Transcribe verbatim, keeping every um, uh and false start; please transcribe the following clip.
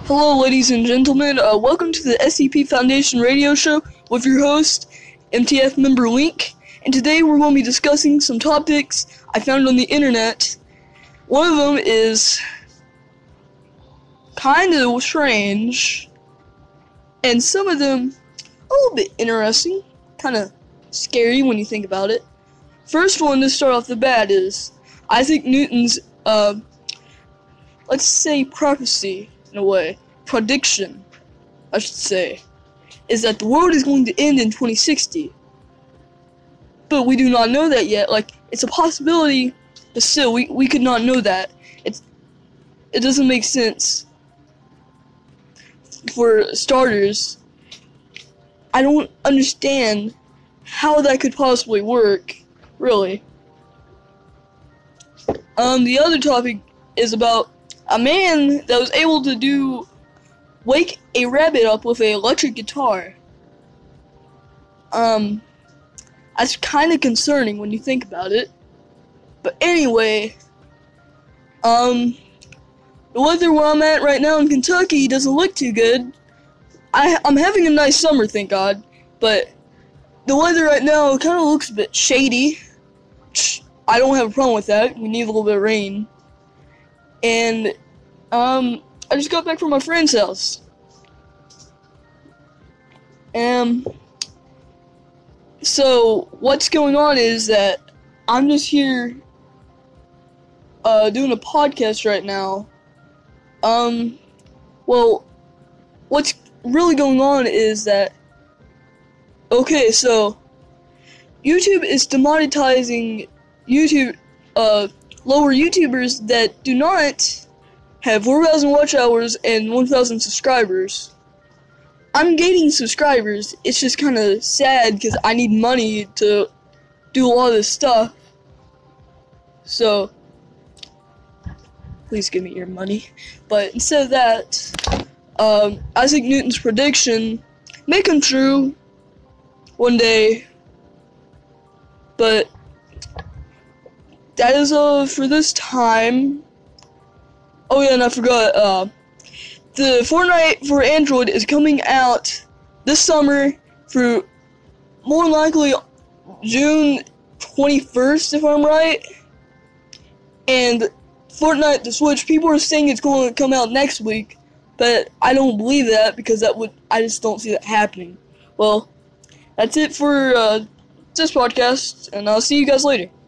Hello, ladies and gentlemen. Uh, welcome to the S C P Foundation radio show with your host, M T F member Link. And today we're going to be discussing some topics I found on the internet. One of them is kind of strange, and some of them a little bit interesting, kind of scary when you think about it. First one to start off the bat is Isaac Newton's, uh, let's say, prophecy. In a way, prediction, I should say, is that the world is going to end in twenty sixty. But we do not know that yet. Like, it's a possibility, but still, we, we could not know that. It's, it doesn't make sense. For starters, I don't understand how that could possibly work, really. Um, the other topic is about a man that was able to do wake a rabbit up with an electric guitar. Um, that's kind of concerning when you think about it. But anyway, um, the weather where I'm at right now in Kentucky doesn't look too good. I, I'm having a nice summer, thank God, but the weather right now kind of looks a bit shady. I don't have a problem with that. We need a little bit of rain. And, um, I just got back from my friend's house. Um, so, what's going on is that I'm just here, uh, doing a podcast right now. Um, well, what's really going on is that, okay, so, YouTube is demonetizing YouTube, uh, lower YouTubers that do not have four thousand watch hours and one thousand subscribers. I'm gaining subscribers. It's just kind of sad because I need money to do a lot of this stuff. So, please give me your money. But instead of that, um, Isaac Newton's prediction may come true one day. But that is all for this time. Oh yeah, and I forgot, uh, the Fortnite for Android is coming out this summer through more likely June twenty-first, if I'm right. And Fortnite the Switch, people are saying it's going to come out next week, but I don't believe that because that would, I just don't see that happening. Well, that's it for, uh, this podcast, and I'll see you guys later.